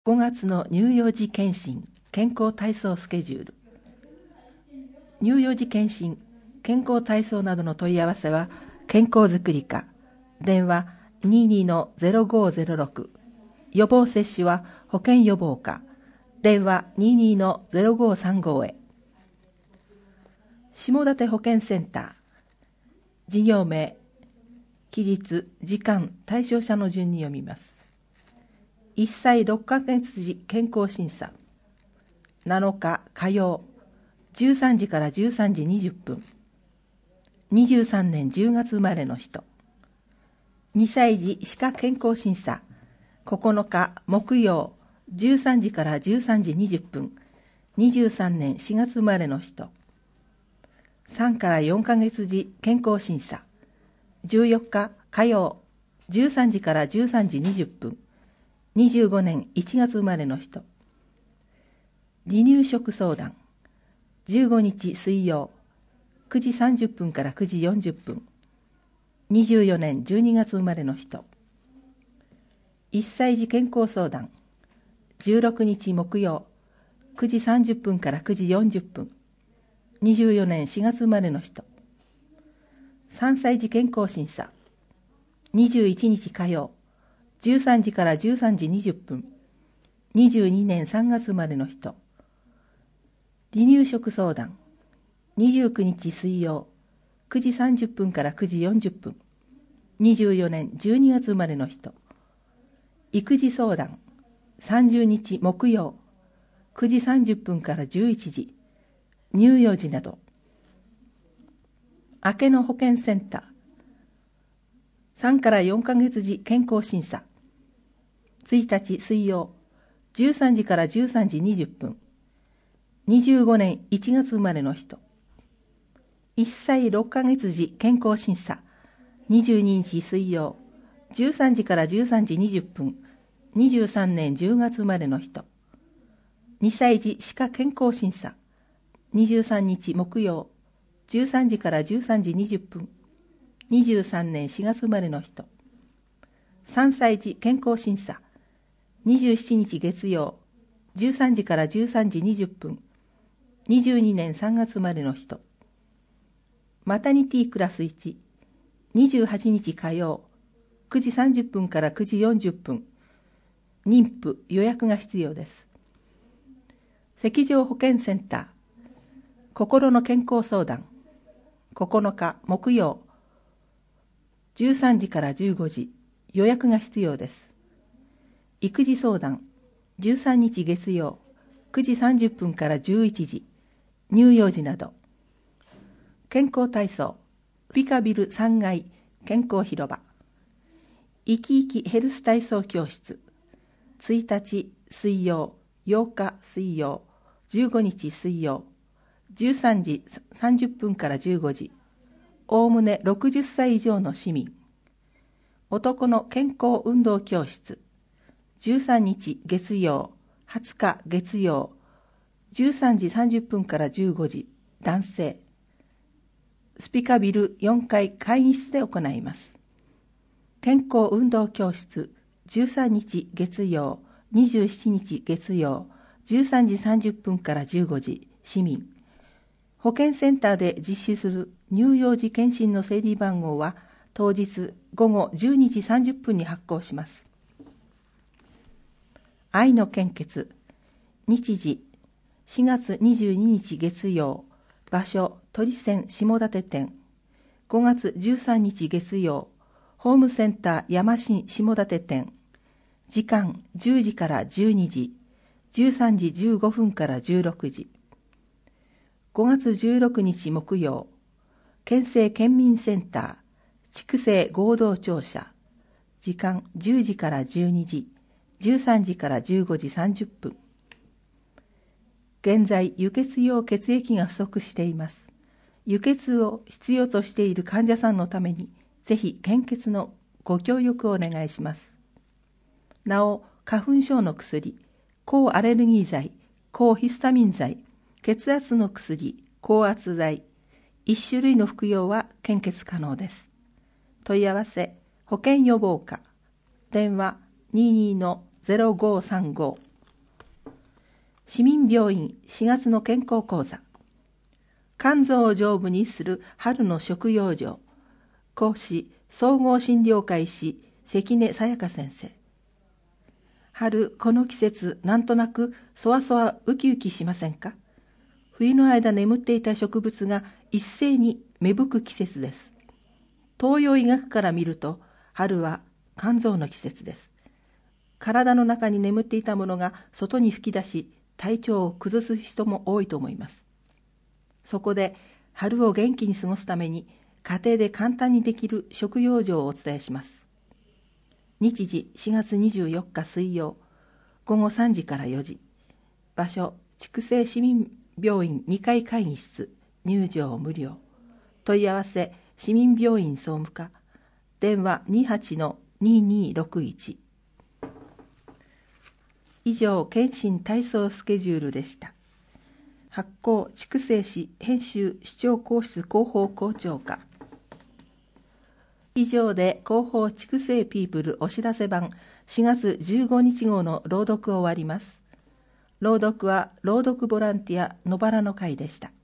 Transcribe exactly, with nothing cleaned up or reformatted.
ごがつの乳幼児健診健康体操スケジュール。乳幼児健診健康体操などの問い合わせは健康づくり課、電話 にじゅうに の ゼロごゼロろく、予防接種は保健予防課、電話 にじゅうに の ゼロごさんご へ。下館保健センター、事業名、期日、時間、対象者の順に読みます。いっさいろっかげつ時健康審査、なのか火曜、じゅうさんじからじゅうさんじにじゅっぷん、にじゅうさんねんじゅうがつ生まれの人。にさい児歯科健康審査、ここのか木曜、じゅうさんじからじゅうさんじにじゅっぷん、にじゅうさんねんしがつ生まれの人。さんからよんかげつ児健康審査、じゅうよっか火曜、じゅうさんじからじゅうさんじにじゅっぷん、にじゅうごねんいちがつ生まれの人。離乳食相談、じゅうごにち水曜、くじさんじゅっぷんからくじよんじゅっぷん、にじゅうよねんじゅうにがつ生まれの人。いっさい児健康相談、じゅうろくにち木曜、くじさんじゅっぷんからくじよんじゅっぷん、にじゅうよねんしがつ生まれの人。さんさい児健康審査、にじゅういちにち火曜、じゅうさんじからじゅうさんじにじゅっぷん、にじゅうにねんさんがつ生まれの人。離乳食相談、にじゅうくにち水曜、くじさんじゅっぷんからくじよんじゅっぷん、にじゅうよねんじゅうにがつ生まれの人。育児相談、さんじゅうにち木曜、くじさんじゅっぷんからじゅういちじ、乳幼児など。明けの保健センター、さんからよんかげつ児健康審査、ついたち水曜、じゅうさんじからじゅうさんじにじゅっぷん、にじゅうごねんいちがつ生まれの人。いっさいろっかげつ児健康審査、にじゅうににち水曜、じゅうさんじからじゅうさんじにじゅっぷん、にじゅうさんねんじゅうがつ生まれの人。にさい児歯科健康審査、にじゅうさんにち木曜、じゅうさんじからじゅうさんじにじゅっぷん、にじゅうさんねんしがつ生まれの人。さんさい児健康審査、にじゅうしちにち月曜、じゅうさんじからじゅうさんじにじゅっぷん、にじゅうにねんさんがつ生まれの人。マタニティクラスいち、にじゅうはちにち火曜、くじさんじゅっぷんからくじよんじゅっぷん、妊婦予約が必要です。赤条保健センター、心の健康相談、ここのか木曜、じゅうさんじからじゅうごじ、予約が必要です。育児相談、じゅうさんにち月曜、くじさんじゅっぷんからじゅういちじ、乳幼児など。健康体操、ピカビルさんがい健康広場。生き生きヘルス体操教室、ついたち水曜、ようか水曜、じゅうごにち水曜、じゅうさんじさんじゅっぷんからじゅうごじ、おおむねろくじゅっさい以上の市民。男の健康運動教室、じゅうさんにち月曜、はつか月曜、じゅうさんじさんじゅっぷんからじゅうごじ、男性。スピカビルよんかい会議室で行います。健康運動教室、じゅうさんにち月曜、にじゅうしちにち月曜、じゅうさんじさんじゅっぷんからじゅうごじ、市民。保健センターで実施する乳幼児健診の整理番号は、当日ごごじゅうにじさんじゅっぷんに発行します。愛の献血、日時、しがつにじゅうににち月曜、場所、鳥泉下館店、ごがつじゅうさんにち月曜、ホームセンター山新下館店、時間じゅうじからじゅうにじ、じゅうさんじじゅうごふんからじゅうろくじ。ごがつじゅうろくにち木曜、県政県民センター、筑西合同庁舎、時間じゅうじからじゅうにじ、じゅうさんじからじゅうごじさんじゅっぷん。現在、輸血用血液が不足しています。輸血を必要としている患者さんのために、ぜひ献血のご協力をお願いします。なお、花粉症の薬、抗アレルギー剤、抗ヒスタミン剤、血圧の薬、高圧剤、いち種類の服用は献血可能です。問い合わせ、保健予防課、電話 にじゅうに の ゼロごさんご。 市民病院しがつの健康講座。肝臓を丈夫にする春の食養生。講師、総合診療科医師、関根さやか先生。春、この季節、なんとなく、そわそわウキウキしませんか？冬の間眠っていた植物が一斉に芽吹く季節です。東洋医学から見ると、春は肝臓の季節です。体の中に眠っていたものが外に吹き出し、体調を崩す人も多いと思います。そこで、春を元気に過ごすために、家庭で簡単にできる食養生をお伝えします。日時しがつにじゅうよっか水曜、ごごさんじからよじ。場所、筑西市民病院にかい会議室、入場無料。問い合わせ、市民病院総務課。電話 にはちのににろくいち。以上、検診体操スケジュールでした。発行、筑西市編集視聴講室広報校長課。以上で広報筑西ピープルお知らせ版しがつじゅうごにち号の朗読を終わります。朗読は朗読ボランティア野原の会でした。